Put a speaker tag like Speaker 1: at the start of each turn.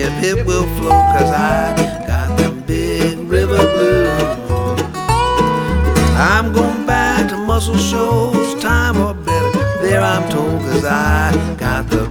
Speaker 1: hip hip will flow, 'cause I got them big river blues. I'm going back to Muscle Shoals, time or better, there I'm told, 'cause I got the